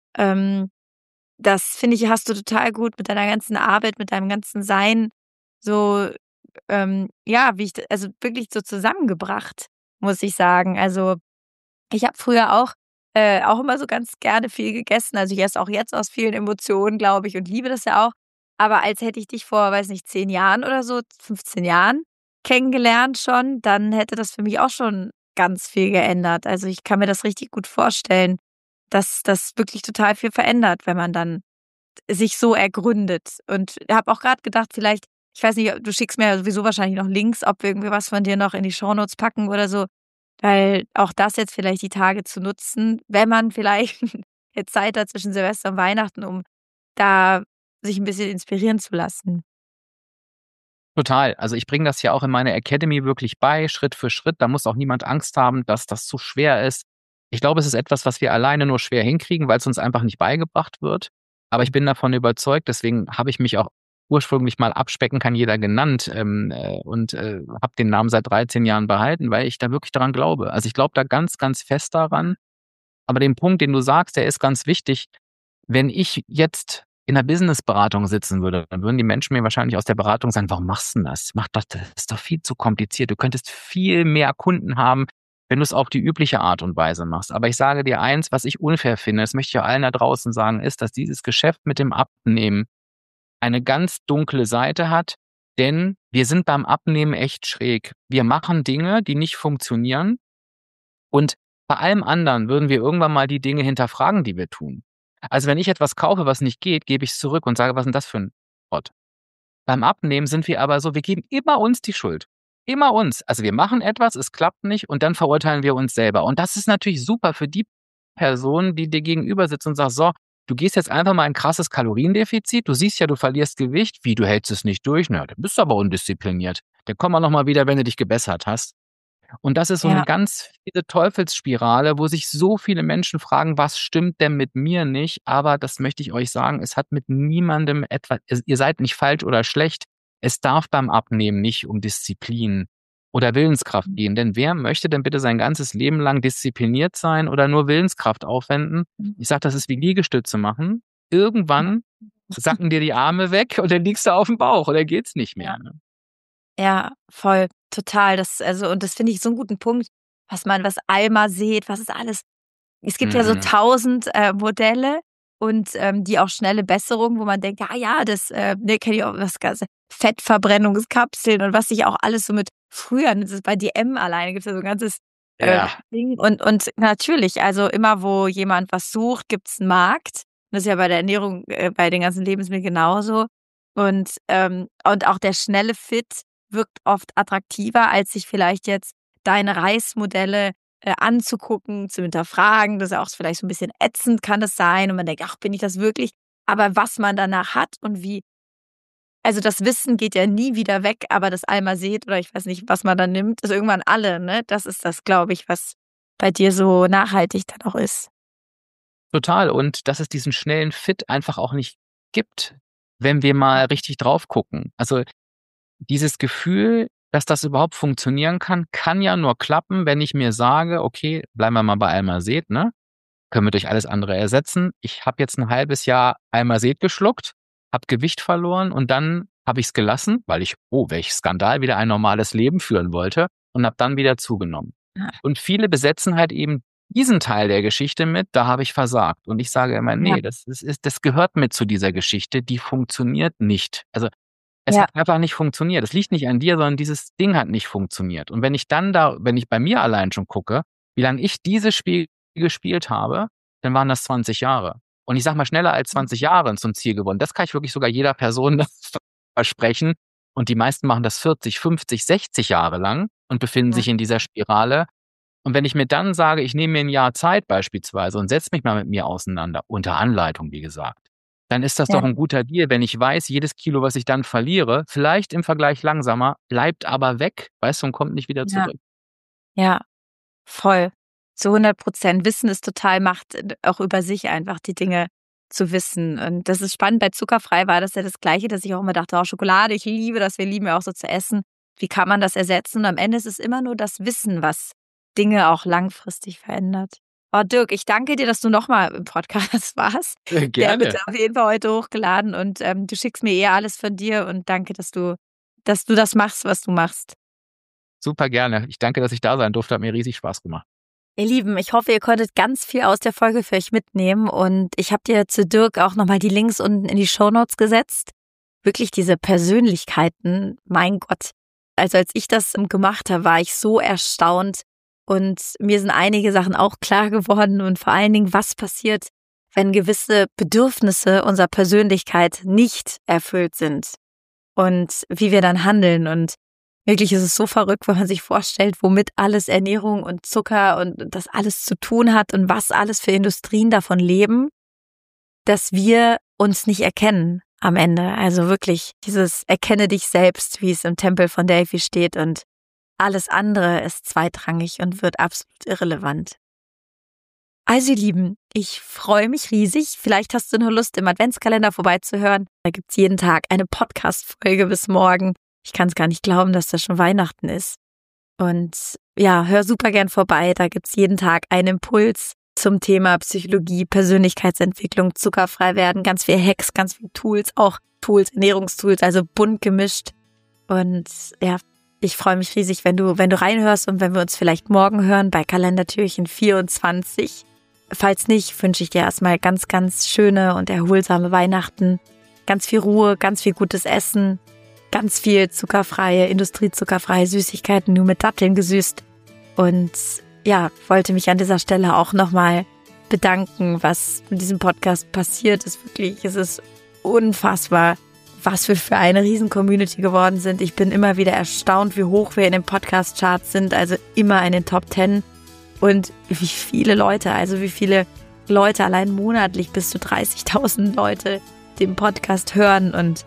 Ähm, das finde ich, hast du total gut mit deiner ganzen Arbeit, mit deinem ganzen Sein so, ähm, ja, wie ich d also, wirklich so zusammengebracht, muss ich sagen. Also, ich habe früher auch äh, auch immer so ganz gerne viel gegessen. Also, ich esse auch jetzt aus vielen Emotionen, glaube ich, und liebe das ja auch. Aber als hätte ich dich vor, weiß nicht, zehn Jahren oder so, fünfzehn Jahren kennengelernt schon, dann hätte das für mich auch schon ganz viel geändert. Also, ich kann mir das richtig gut vorstellen, dass das wirklich total viel verändert, wenn man dann sich so ergründet. Und habe auch grad gedacht, vielleicht ich weiß nicht, du schickst mir ja sowieso wahrscheinlich noch Links, ob wir irgendwie was von dir noch in die Shownotes packen oder so, weil auch das jetzt vielleicht die Tage zu nutzen, wenn man vielleicht Zeit hat zwischen Silvester und Weihnachten, um da sich ein bisschen inspirieren zu lassen. Total. Also ich bringe das ja auch in meiner Academy wirklich bei, Schritt für Schritt. Da muss auch niemand Angst haben, dass das zu schwer ist. Ich glaube, es ist etwas, was wir alleine nur schwer hinkriegen, weil es uns einfach nicht beigebracht wird. Aber ich bin davon überzeugt, deswegen habe ich mich auch ursprünglich mal Abspecken kann jeder genannt ähm, äh, und äh, habe den Namen seit dreizehn Jahren behalten, weil ich da wirklich daran glaube. Also ich glaube da ganz, ganz fest daran. Aber den Punkt, den du sagst, der ist ganz wichtig. Wenn ich jetzt in der Businessberatung sitzen würde, dann würden die Menschen mir wahrscheinlich aus der Beratung sagen, warum machst du denn das? Mach das, das ist doch viel zu kompliziert. Du könntest viel mehr Kunden haben, wenn du es auf die übliche Art und Weise machst. Aber ich sage dir eins, was ich unfair finde, das möchte ich auch allen da draußen sagen, ist, dass dieses Geschäft mit dem Abnehmen eine ganz dunkle Seite hat, denn wir sind beim Abnehmen echt schräg. Wir machen Dinge, die nicht funktionieren und bei allem anderen würden wir irgendwann mal die Dinge hinterfragen, die wir tun. Also wenn ich etwas kaufe, was nicht geht, gebe ich es zurück und sage, was ist denn das für ein Schrott? Beim Abnehmen sind wir aber so, wir geben immer uns die Schuld. Immer uns. Also wir machen etwas, es klappt nicht und dann verurteilen wir uns selber. Und das ist natürlich super für die Person, die dir gegenüber sitzt und sagt, so, du gehst jetzt einfach mal ein krasses Kaloriendefizit, du siehst ja, du verlierst Gewicht, wie, du hältst es nicht durch? Na, dann bist du aber undiszipliniert. Dann komm mal nochmal wieder, wenn du dich gebessert hast. Und das ist so eine Ja. ganz fiese Teufelsspirale, wo sich so viele Menschen fragen, was stimmt denn mit mir nicht? Aber das möchte ich euch sagen, es hat mit niemandem etwas, ihr seid nicht falsch oder schlecht. Es darf beim Abnehmen nicht um Disziplin oder Willenskraft gehen. Denn wer möchte denn bitte sein ganzes Leben lang diszipliniert sein oder nur Willenskraft aufwenden? Ich sage, das ist wie Liegestütze machen. Irgendwann sacken dir die Arme weg und dann liegst du auf dem Bauch oder geht's nicht mehr. Ne? Ja, voll, total. Das, also, und das finde ich so einen guten Punkt, was man, was Alma sieht, was ist alles. Es gibt ja so Mhm. tausend äh, Modelle und ähm, die auch schnelle Besserung, wo man denkt, ah ja, das, äh, ne, kenne ich auch, das ganze Fettverbrennungskapseln und was sich auch alles so mit früher, das ist bei D M alleine gibt es ja so ein ganzes äh, Ja. Ding. Und, und natürlich, also immer, wo jemand was sucht, gibt es einen Markt. Das ist ja bei der Ernährung, äh, bei den ganzen Lebensmitteln genauso. Und, ähm, und auch der schnelle Fit wirkt oft attraktiver, als sich vielleicht jetzt deine Reismodelle äh, anzugucken, zu hinterfragen. Das ist auch vielleicht so ein bisschen ätzend, kann das sein. Und man denkt, ach, bin ich das wirklich? Aber was man danach hat und wie, also das Wissen geht ja nie wieder weg, aber das einmal seht oder ich weiß nicht, was man dann nimmt, ist irgendwann alle, ne? Das ist das, glaube ich, was bei dir so nachhaltig dann auch ist. Total. Und dass es diesen schnellen Fit einfach auch nicht gibt, wenn wir mal richtig drauf gucken. Also dieses Gefühl, dass das überhaupt funktionieren kann, kann ja nur klappen, wenn ich mir sage, okay, bleiben wir mal bei Almazet, ne? Können wir durch alles andere ersetzen. Ich habe jetzt ein halbes Jahr Almazet geschluckt, habe Gewicht verloren und dann habe ich es gelassen, weil ich, oh, welch Skandal, wieder ein normales Leben führen wollte und habe dann wieder zugenommen. Ja. Und viele besetzen halt eben diesen Teil der Geschichte mit, da habe ich versagt. Und ich sage immer, Ja. nee, das ist, ist, das gehört mit zu dieser Geschichte, die funktioniert nicht. Also es Ja. hat einfach nicht funktioniert. Es liegt nicht an dir, sondern dieses Ding hat nicht funktioniert. Und wenn ich dann da, wenn ich bei mir allein schon gucke, wie lange ich dieses Spiel gespielt habe, dann waren das zwanzig Jahre. Und ich sag mal, schneller als zwanzig Jahre zum Ziel gewonnen. Das kann ich wirklich sogar jeder Person versprechen. Und die meisten machen das vierzig, fünfzig, sechzig Jahre lang und befinden Ja. sich in dieser Spirale. Und wenn ich mir dann sage, ich nehme mir ein Jahr Zeit beispielsweise und setze mich mal mit mir auseinander, unter Anleitung, wie gesagt, dann ist das Ja. doch ein guter Deal, wenn ich weiß, jedes Kilo, was ich dann verliere, vielleicht im Vergleich langsamer, bleibt aber weg, weißt du, und kommt nicht wieder Ja. zurück. Ja, voll. Zu hundert Prozent. Wissen ist total Macht, äh, auch über sich einfach die Dinge zu wissen. Und das ist spannend. Bei Zuckerfrei war das ja das Gleiche, dass ich auch immer dachte, oh, Schokolade, ich liebe das, wir lieben ja auch so zu essen. Wie kann man das ersetzen? Und am Ende ist es immer nur das Wissen, was Dinge auch langfristig verändert. Oh, Dirk, ich danke dir, dass du nochmal im Podcast warst. Äh, Der wird Gerne. auf jeden Fall heute hochgeladen und ähm, du schickst mir eh alles von dir und danke, dass du, dass du das machst, was du machst. Super gerne. Ich danke, dass ich da sein durfte. Hat mir riesig Spaß gemacht. Ihr Lieben, ich hoffe, ihr konntet ganz viel aus der Folge für euch mitnehmen und ich habe dir zu Dirk auch nochmal die Links unten in die Shownotes gesetzt. Wirklich diese Persönlichkeiten, mein Gott. Also als ich das gemacht habe, war ich so erstaunt und mir sind einige Sachen auch klar geworden und vor allen Dingen, was passiert, wenn gewisse Bedürfnisse unserer Persönlichkeit nicht erfüllt sind und wie wir dann handeln. Und Wirklich ist es so verrückt, wenn man sich vorstellt, womit alles Ernährung und Zucker und das alles zu tun hat und was alles für Industrien davon leben, dass wir uns nicht erkennen am Ende. Also wirklich dieses Erkenne dich selbst, wie es im Tempel von Delphi steht, und alles andere ist zweitrangig und wird absolut irrelevant. Also ihr Lieben, ich freue mich riesig. Vielleicht hast du nur Lust, im Adventskalender vorbeizuhören. Da gibt's jeden Tag eine Podcast-Folge bis morgen. Ich kann es gar nicht glauben, dass das schon Weihnachten ist. Und ja, hör super gern vorbei. Da gibt's jeden Tag einen Impuls zum Thema Psychologie, Persönlichkeitsentwicklung, zuckerfrei werden, ganz viel Hacks, ganz viel Tools, auch Tools, Ernährungstools, also bunt gemischt. Und ja, ich freue mich riesig, wenn du, wenn du reinhörst und wenn wir uns vielleicht morgen hören bei Kalendertürchen vierundzwanzig. Falls nicht, wünsche ich dir erstmal ganz, ganz schöne und erholsame Weihnachten. Ganz viel Ruhe, ganz viel gutes Essen, ganz viel zuckerfreie, industriezuckerfreie Süßigkeiten, nur mit Datteln gesüßt. Und ja, wollte mich an dieser Stelle auch nochmal bedanken, was mit diesem Podcast passiert ist. Wirklich, es ist unfassbar, was wir für eine Riesen-Community geworden sind. Ich bin immer wieder erstaunt, wie hoch wir in den Podcast-Charts sind, also immer in den Top Ten. Und wie viele Leute, also wie viele Leute allein monatlich, bis zu dreißigtausend Leute den Podcast hören und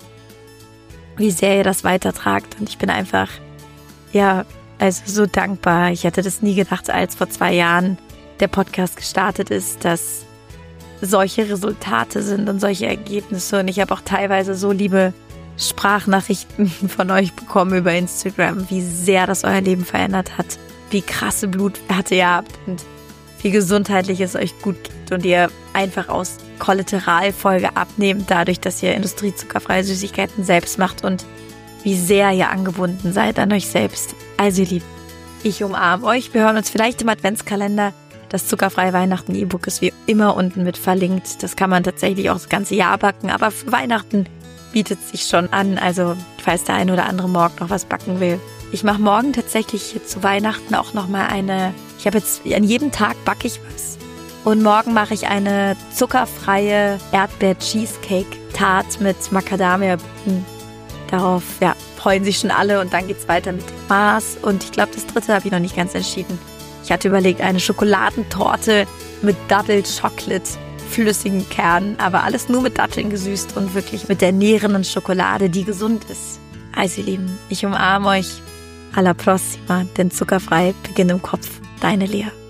wie sehr ihr das weitertragt. Und ich bin einfach, ja, also so dankbar. Ich hätte das nie gedacht, als vor zwei Jahren der Podcast gestartet ist, dass solche Resultate sind und solche Ergebnisse. Und ich habe auch teilweise so liebe Sprachnachrichten von euch bekommen über Instagram, wie sehr das euer Leben verändert hat, wie krasse Blutwerte ihr habt und wie gesundheitlich es euch gut geht und ihr einfach aus Kollateralfolge abnehmt, dadurch, dass ihr industriezuckerfreie Süßigkeiten selbst macht und wie sehr ihr angebunden seid an euch selbst. Also ihr Lieben, ich umarme euch. Wir hören uns vielleicht im Adventskalender. Das zuckerfreie Weihnachten E-Book ist wie immer unten mit verlinkt. Das kann man tatsächlich auch das ganze Jahr backen, aber für Weihnachten bietet es sich schon an. Also falls der ein oder andere morgen noch was backen will. Ich mache morgen tatsächlich zu Weihnachten auch nochmal eine, ich habe jetzt, an jedem Tag backe ich was. Und morgen mache ich eine zuckerfreie Erdbeer-Cheesecake-Tart mit Macadamia-Blüten. Darauf, ja, freuen sich schon alle und dann geht's weiter mit Mars. Und ich glaube, das dritte habe ich noch nicht ganz entschieden. Ich hatte überlegt, eine Schokoladentorte mit Dattel-Chocolate, flüssigen Kernen, aber alles nur mit Datteln gesüßt und wirklich mit der nährenden Schokolade, die gesund ist. Also ihr Lieben, ich umarme euch. Alla prossima, denn zuckerfrei beginnt im Kopf. Deine Lea.